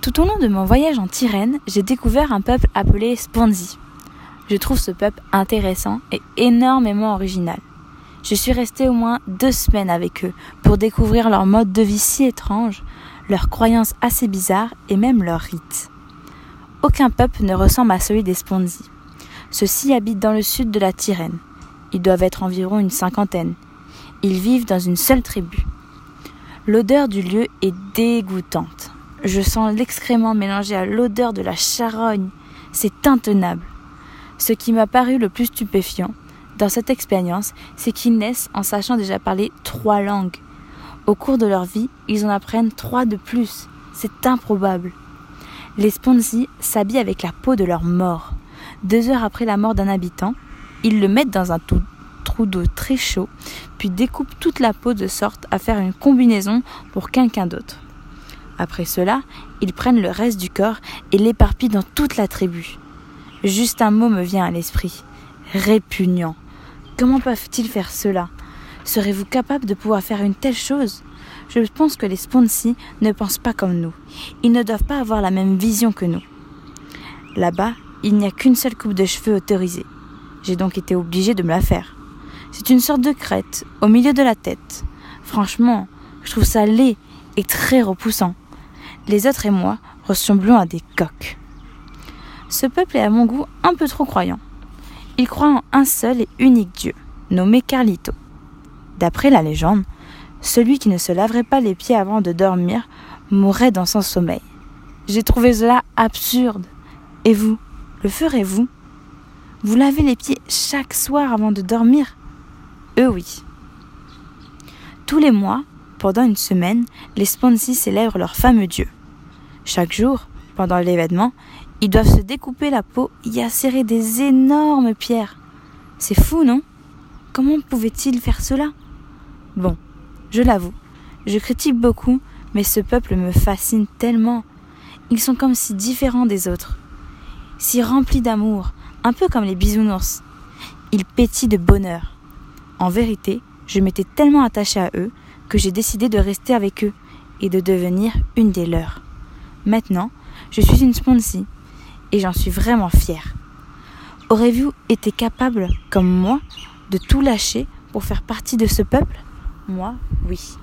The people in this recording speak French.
Tout au long de mon voyage en Tyrène, j'ai découvert un peuple appelé Sponzi. Je trouve ce peuple intéressant et énormément original. Je suis restée au moins 2 semaines avec eux pour découvrir leur mode de vie si étrange, leurs croyances assez bizarres et même leurs rites. Aucun peuple ne ressemble à celui des Sponzi. Ceux-ci habitent dans le sud de la Tyrène. Ils doivent être environ une 50aine. Ils vivent dans une seule tribu. L'odeur du lieu est dégoûtante. Je sens l'excrément mélangé à l'odeur de la charogne. C'est intenable. Ce qui m'a paru le plus stupéfiant dans cette expérience, c'est qu'ils naissent en sachant déjà parler 3 langues. Au cours de leur vie, ils en apprennent 3 de plus. C'est improbable. Les Sponzi s'habillent avec la peau de leur mort. 2 heures après la mort d'un habitant, ils le mettent dans un trou d'eau très chaud, puis découpent toute la peau de sorte à faire une combinaison pour quelqu'un d'autre. Après cela, ils prennent le reste du corps et l'éparpillent dans toute la tribu. Juste un mot me vient à l'esprit. Répugnant. Comment peuvent-ils faire cela ? Serez-vous capable de pouvoir faire une telle chose ? Je pense que les Sponzi ne pensent pas comme nous. Ils ne doivent pas avoir la même vision que nous. Là-bas, il n'y a qu'une seule coupe de cheveux autorisée. J'ai donc été obligée de me la faire. C'est une sorte de crête au milieu de la tête. Franchement, je trouve ça laid et très repoussant. Les autres et moi ressemblons à des coqs. Ce peuple est à mon goût un peu trop croyant. Il croit en un seul et unique Dieu, nommé Carlito. D'après la légende, celui qui ne se laverait pas les pieds avant de dormir mourrait dans son sommeil. J'ai trouvé cela absurde. Et vous, le ferez-vous ? Vous lavez les pieds chaque soir avant de dormir ? Eux oui. Tous les mois, pendant une semaine, les Sponzi célèbrent leur fameux dieu. Chaque jour, pendant l'événement, ils doivent se découper la peau et y insérer des énormes pierres. C'est fou, non ? Comment pouvaient-ils faire cela ? Bon, je l'avoue, je critique beaucoup, mais ce peuple me fascine tellement. Ils sont comme si différents des autres. Si remplis d'amour, un peu comme les bisounours. Ils pétillent de bonheur. En vérité, je m'étais tellement attachée à eux que j'ai décidé de rester avec eux et de devenir une des leurs. Maintenant, je suis une Sponzi et j'en suis vraiment fière. Aurez-vous été capable, comme moi, de tout lâcher pour faire partie de ce peuple ? Moi, oui.